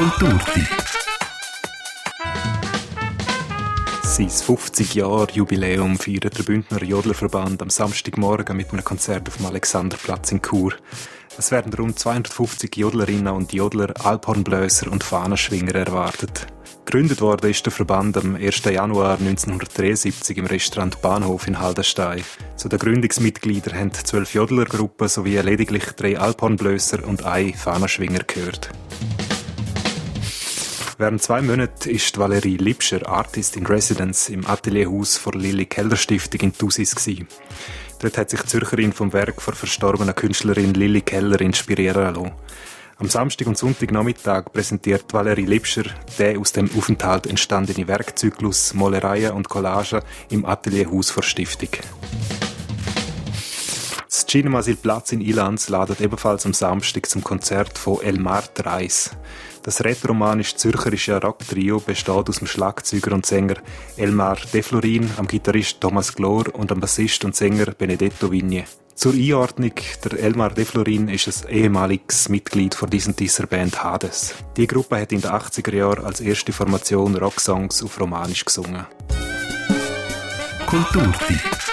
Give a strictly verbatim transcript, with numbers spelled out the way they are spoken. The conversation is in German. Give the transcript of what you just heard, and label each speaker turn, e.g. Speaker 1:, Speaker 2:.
Speaker 1: Kulturtipp. Sein fünfzig-Jahr-Jubiläum feiert der Bündner Jodlerverband am Samstagmorgen mit einem Konzert auf dem Alexanderplatz in Chur. Es werden rund zweihundertfünfzig Jodlerinnen und Jodler, Alphornbläser und Fahnenschwinger erwartet. Gegründet worden ist der Verband am ersten Januar neunzehnhundertdreiundsiebzig im Restaurant Bahnhof in Haldenstein. Zu den Gründungsmitgliedern haben zwölf Jodlergruppen sowie lediglich drei Alphornbläser und ein Fahnenschwinger gehört. Während zwei Monaten ist Valerie Lipscher Artist in Residence im Atelierhaus der Lilly Keller Stiftung in Thusis gewesen. Dort hat sich die Zürcherin vom Werk der verstorbenen Künstlerin Lilly Keller inspirieren lassen. Am Samstag und Sonntagnachmittag präsentiert Valerie Lipscher den aus dem Aufenthalt entstandenen Werkzyklus Malereien und Collagen im Atelierhaus der Stiftung. Das Cinemasil Platz in Ilanz ladet ebenfalls am Samstag zum Konzert von Elmar Dreis. Das rätoromanisch-zürcherische Rock-Trio besteht aus dem Schlagzeuger und Sänger Elmar Deflorin, am Gitarrist Thomas Glor und am Bassist und Sänger Benedetto Vigne. Zur Einordnung, der Elmar Deflorin ist ein ehemaliges Mitglied von dieser Band Hades. Die Gruppe hat in den achtziger Jahren als erste Formation Rocksongs auf Romanisch gesungen.
Speaker 2: Kulturtipp.